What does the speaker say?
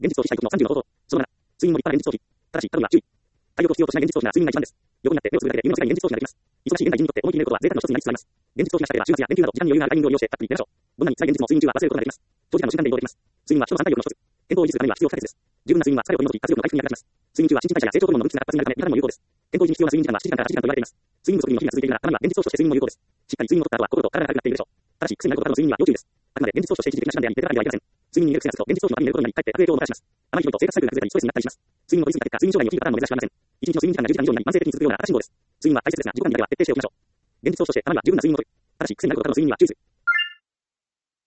現実逃避したい時の30の方法。その7、睡眠も立派な現実逃避。ただし、過度には注意。対応と必要としない現実逃避な睡眠が一番です。横になって目をつぶるだけで夢の世界に現実逃避ができます。忙しい現代人にとって思い切り寝ることは贅沢の一つになりつつあります。現実逃避がしたければ週末や連休など時間に余裕があるタイミングを利用してたっぷり寝ましょう。どんなに辛い現実も睡眠中は忘れることができます。長時間の習慣で移動できます。睡眠は人の三大欲の一つ。健康を維持するためには必要不可欠です。十分な睡眠は疲れを取り除き活力の回復に役立ちます。睡眠中は新陳代謝や成長ホルモンの分泌が活発になるため、体にも有効です。健康維持に必要な睡眠時間は7時間から8時間と言われています。睡眠不足による日々が続いているなら、頭には現実逃避として睡眠も有効です。しっかり睡眠をとった後は心と体が軽くなっているでしょう。ただし、癖になることからの睡眠には要注意です。あくまで現実逃避として一時的な手段であり、出てからではいけません。睡眠に入れる癖がつくと現実逃避の場に寝ることになり、かえって悪影響をもたらします。あまり広いと生活サイクルが崩れたり、ストレスになったりします。睡眠を取りすぎた結果、睡眠障害を起きるパターンも珍しくありません。一日の睡眠時間が10時間以上になり、慢性的に続くような赤信号です。睡眠は大切ですが、自己管理だけは徹底しておきましょう。現実逃避としてたまには十分な睡眠をとる。ただし、癖になることからの睡眠には注意する。